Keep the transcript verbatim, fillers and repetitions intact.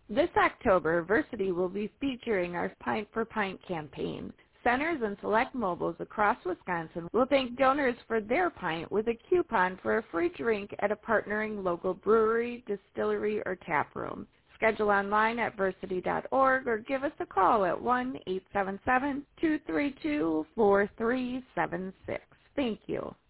This October, Versity will be featuring our Pint for Pint campaign. Centers and select mobiles across Wisconsin will thank donors for their pint with a coupon for a free drink at a partnering local brewery, distillery, or tap room. Schedule online at versity dot org or give us a call at one eight seven seven, two three two, four three seven six. Thank you.